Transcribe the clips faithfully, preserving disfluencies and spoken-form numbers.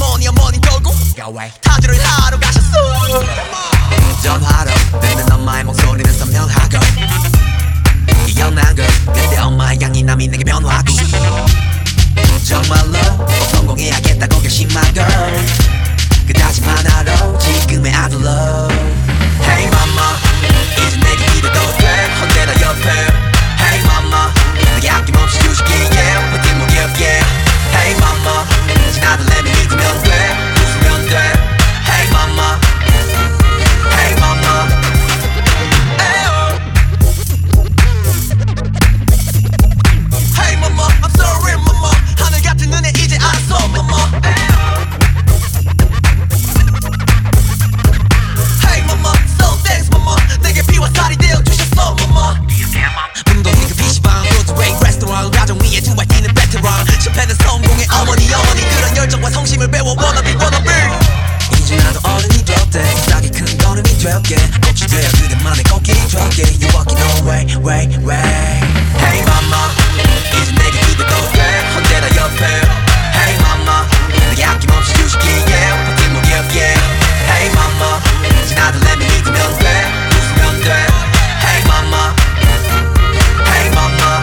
어머니 어머니 결국 타주를 하러 가셨어. 전화로 듣는 엄마의 목소리는 선명하고 기억난 걸 그때 엄마의 강인함이 내게 변화하고 정말로 성공해야겠다고 결심한 걸 그 다짐 하나로 지금의 아들 love. Hey mama 이제 내게 기대도 돼 언제나 옆에. Hey mama 내게 아낌없이 주시기에 버팀목 귀엽게. Hey mama 지나도 let me 믿으면 돼 웃으면 돼. Hey mama Hey mama Hey mama I'm sorry mama 하늘 같은 눈에 이제 알았어 mama. Hey mama so thanks mama 내게 피와 살이 되어주셨어 mama. 운동이 그 피시방 브로드웨이 레스토랑 가정 위에 두 발 뛰는 베테랑 실패는 성공의 어머니 어머니 그런 열정과 성심을 배워 wannabe wannabe. 이제 나도 어른이 되었대 세상에 큰 걸음이 되었게 꽃이 되어 그대만의 꽃길이 되었게 You walking away way way. Hey mama 이제 내게 기대도 돼 언제나 옆에. Hey mama 내게 아낌없이 주시기에 버팀목 귀엽게. Hey mama 지나도 let me 믿으면 돼 웃으면 돼. Hey mama Hey mama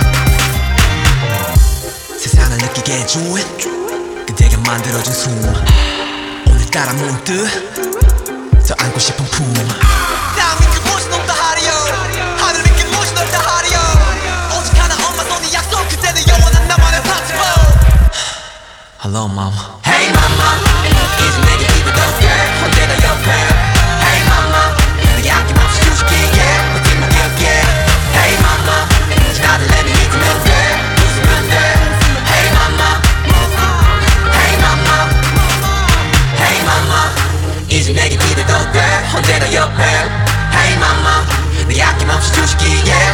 세상을 느끼게 해준 그대가 만들어준 숨 오늘따라 문득 더 안고 싶은 품. 땅 밑에 무엇이 높다 하리요 하늘 밑에 무엇이 높다 하리요 오직 하나 엄마 손이 약속 그때는 영원한 나만의 파티보. Hello mom. Hey mama 이제 내게 기대도 돼 언제나 옆에. Hey mama 내게 아낌없이 주시기에 버팀목 귀엽게. Hey mama 지나도 let me 믿으면 돼 웃으면 돼. Hey mama Hey mama Hey mama 이제 내게 기대도 돼 언제나 옆에. Hey mama 내게 아낌없이 주시기에